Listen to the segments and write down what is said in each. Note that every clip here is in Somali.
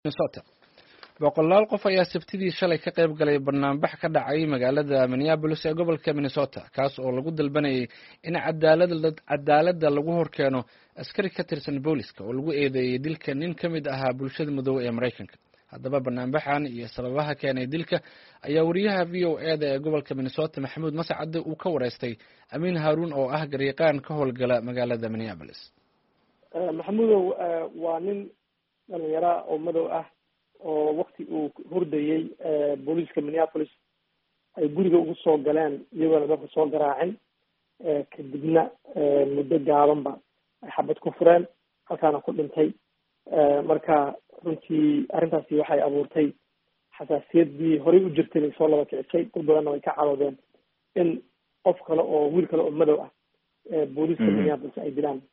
Minnesota. Boqolaal qof ayaa Sabtidii shalay ka qayb galay barnaamij ka dhacay magaalada Minneapolis ee gobolka Minnesota, kaas oo lagu dalbanayay in cadaaladda lagu horkeeno askari ka tirsan booliska oo lagu eedeeyay dilka nin ka mid ahaa bulshada madow ee Mareykanka. Haddaba barnaamijkan iyo sababaha keenay dilka ayaa wariyaha VOA ee gobolka Minnesota Maxamuud Mascade uu ka wareystay Amiin Haruun oo ah garyaqaan ka howlgala magaalada Minneapolis. Maxamuudow waa nin dhalinyaro oo madow ah oo waqti uu hurdayay booliska Minneapolis ay guriga ugu soo galeen iyagoo dadka soo garaacin kadibna muddo gaabanba ay xabad ku fureen halkaana ku dhintay. Marka runtii arrintaasi waxay abuurtay xasaasiyaddii horey u jirtay bay soo laba kicisay, dad badanna way ka caroodeen in qof kale oo wiil kale oo madow ah booliska Minneapolis ay dilaan.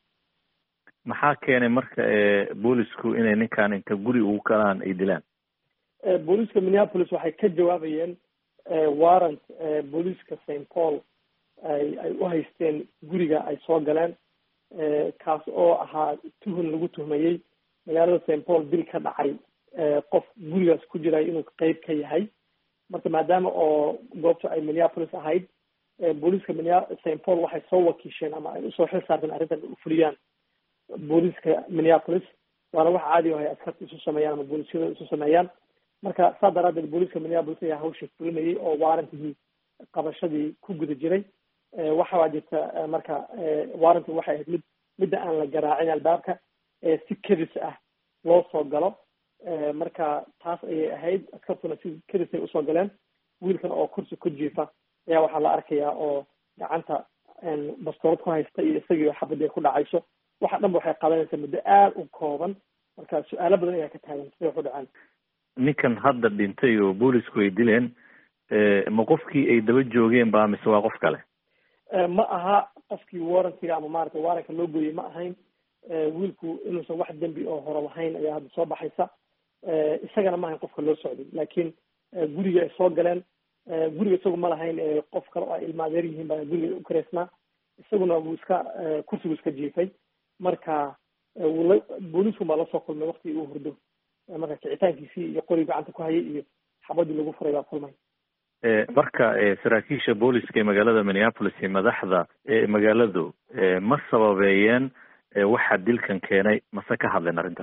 maxaa keenay marka boolisku inay ninkaan inta guri ugu galaan ay dilaan? Booliska Minneapolis waxay ka jawaabayeen warrant booliska St. Paul ay u haysteen guriga ay soo galeen, kaas oo ahaa tuhun lagu tuhmayey magaalada St. Paul dil ka dhacay qof gurigaas ku jiray inuu qayb ka yahay. Marka maadaama oo goobta ay Minneapolis ahayd, booliska St. Paul waxay soo wakiisheen ama ay usoo xil saarteen arrintan u fuliyaan booliska Minneapolis, waana wax caadi ah ay askarta isu sameeyaan ama boolisyada isu sameeyaan. Marka saa daraadeed booliska Minneapolis ayaa hawsha fulinayay oo warrantigii qabashadii ku guda jiray. Waxaa jirta marka warrantii waxay ahayd midda aan la garaacin albaabka si kedis ah loo soo galo. Marka taas ayay ahayd, askartuna si kedis ay usoo galeen. wiilkan oo kursi ku jiifa ayaa waxaa la arkayaa oo gacanta bastoolad ku haysta iyo isagii xabadii ku dhacayso. waxa dhan waxay qaadanaysaa muddo aad u kooban, marka su-aalo badan ayaa ka taagan siday ku dhacaan. ninkan hadda dhintay oo boolisku ay dileen ma qofkii ay daba joogeen baa mise waa qof kale? ma aha qofkii warrantiga ama maaragtay warranka loo gooyey ma ahayn. wiilku inuusan wax dembi oo hore lahayn ayaa hadda soo baxaysa. isagana ma ahayn qofka loo socday, laakiin guriga ay soo galeen. guriga isagu ma lahayn, qof kale oo ay ilmaadeer yihiin baa guriga u kareysnaa. isaguna wuu iska kursigu iska jiifay. marka boolisku baa lasoo kulmay waqti uu hurdo. marka kicitaankiisii iyo qori gacanta ku hayay iyo xabadii lagu furay baa kulmay. marka saraakiisha booliska ee magaalada Minneapolis iyo madaxda magaaladu ma sababeeyeen waxa dilkan keenay mase ka hadleen arrintan?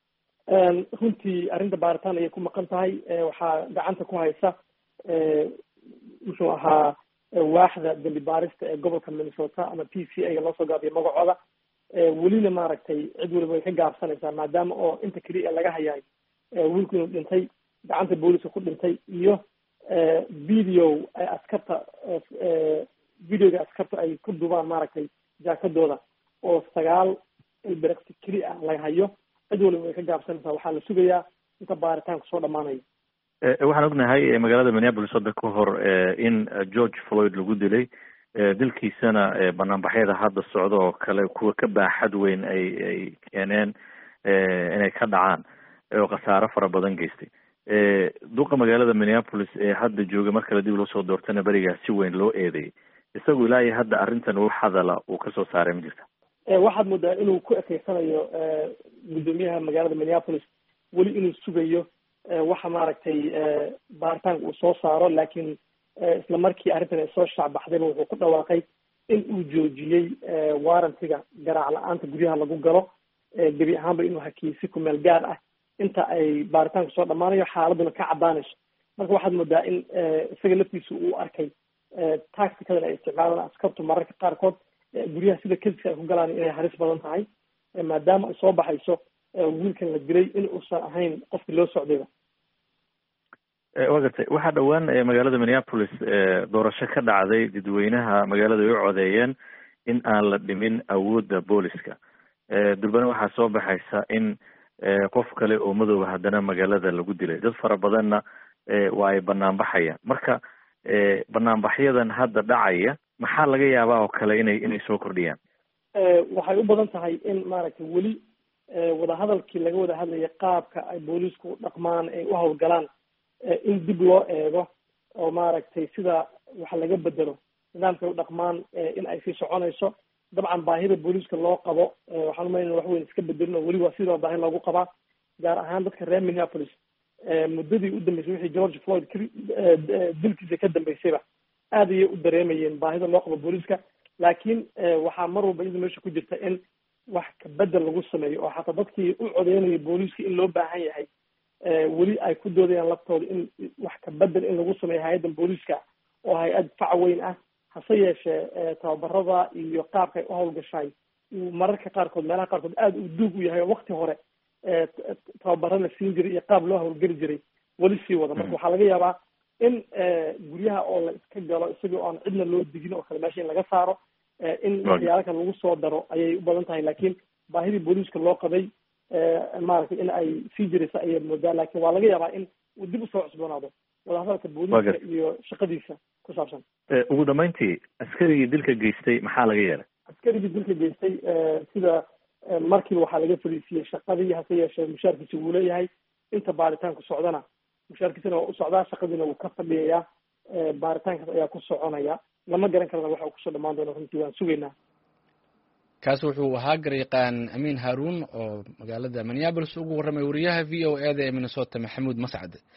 runtii arrinta baaritaan ayay ku maqan tahay. waxaa gacanta ku haysa wuxuu ahaa waaxda dambi baarista ee gobolka Minnesota ama PCA loo soo gaabiyo magacooda. welina maaragtay cid waliba way ka gaabsanaysaa maadaama oo inta keliya laga hayaay wiilku inuu dhintay, gacanta booliska ku dhintay, iyo videoga askarta ay ku dubaan maaragtay jaakadooda oo 9 ilbiriqsi keli ah laga hayo. cid waliba way ka gaabsanaysaa. waxaa la sugayaa inta baaritaanku soo dhamaanayo. waxaan ognahay magaalada Minneapolis hadda ka hor in George Floyd lagu dilay, dilkiisana banaanbaxyada hadda socda oo kale kuwa ka baaxad weyn ay keeneen inay ka dhacaan oo khasaaro fara badan geystay. duqa magaalada Minneapolis ee hadda jooga marka la dib loo soo doortana berigaa si weyn loo eedeeyay. isagu ilaa iyo hadda arrintan wax hadala uu kasoo saaray ma jirta? waxaad moodaa inuu ku ekeysanayo gudoomiyaha magaalada Minneapolis weli inuu sugayo waxa maaragtay baaritaanka uu soo saaro. laakiin isla markii arrintan ay soo shacbaxdayba wuxuu ku dhawaaqay in uu joojiyey warrantiga garaac la-aanta guryaha lagu galo gebi ahaanba inuu hakiyey si ku meel gaar ah inta ay baaritaanku soo dhamaanayo, xaaladuna ka cadaanayso. marka waxaad moodaa in isaga laftiisu uu arkay tacticadan ay isticmaalaan askartu mararka qaarkood guryaha sida kediska ay ku galaan inay halis badan tahay, maadaama ay soo baxayso wiilkan la dilay in uusan ahayn qofkii loo socdayba. waa gartay. waxaa dhowaan magaalada Minneapolis doorasho ka dhacday, dadweynaha magaalada ay u codeeyeen in aan la dhimin awoodda booliska. durbana waxaa soo baxaysa in qof kale oo madooba haddana magaalada lagu dilay. dad fara badanna waa ay banaanbaxayaan. marka banaanbaxyadan hadda dhacaya maxaa laga yaabaa oo kale inay soo kordhiyaan? waxay u badan tahay in maaragtay weli wadahadalkii laga wada hadlaya qaabka ay boolisku dhaqmaan ay u hawlgalaan in dib loo eego oo maaragtay sida waxa laga bedelo nidaamka u dhaqmaan in ay sii soconayso. dabcan baahida booliska loo qabo waxaan umaynaya wax weyn iska bedelin oo weli waa sidoo baahi loogu qabaa. gaar ahaan dadka reer Minneapolis muddadii u dambeysay wixii George Floyd dilkiisa ka dambeysayba aad ayay u dareemayeen baahida loo qabo booliska laakiin waxaa mar walba iyada meesha ku jirta in wax ka bedel lagu sameeyo oo xataa dadkii u codeynayay booliska in loo baahan yahay weli ay ku doodayaan laftooda in wax ka bedel in lagu sameeyo hay-addan booliska oo hay-ad fac weyn ah hase yeeshee tababarada iyo qaabka ay u hawlgashaay uu mararka qaarkood meelaha qaarkood aada u duug u yahay oo wakti hore tababaro la siin jiray iyo qaab loo hawlgeli jiray weli sii wada marka waxaa laga yaabaa in guryaha oo la iska galo isagoo aan cidna loo digin oo kale meesha in laga saaro in waxyaala kale lagu soo daro ayay u badan tahay laakiin baahidii booliiska loo qabay maaragtay in ay sii jiraysa ayay moodaa laakiin waa laga yaabaa in uu dib usoo cusboonaado wadahadalka booliiska iyo shaqadiisa ku saabsan ugu dambeyntii askarigii dilka geystay maxaa laga yeelay askarigii dilka geystay sida markiiba waxaa laga fariisiyey shaqadii hase yeeshee mushaarkiisa wuu leeyahay inta baaritaanku socdana mushaarkiisana waa u socdaa shaqadiina wuu ka fadhiyayaa baaritaankaas ayaa ku soconaya lama garan karana waxa uu kusoo dhamaan doono runtii waan sugaynaa kaasi wuxuu ahaa garyaqaan amiin haaruun oo magaalada Minneapolis ugu warramay wariyaha VOA da ee Minnesota Maxamuud Mascad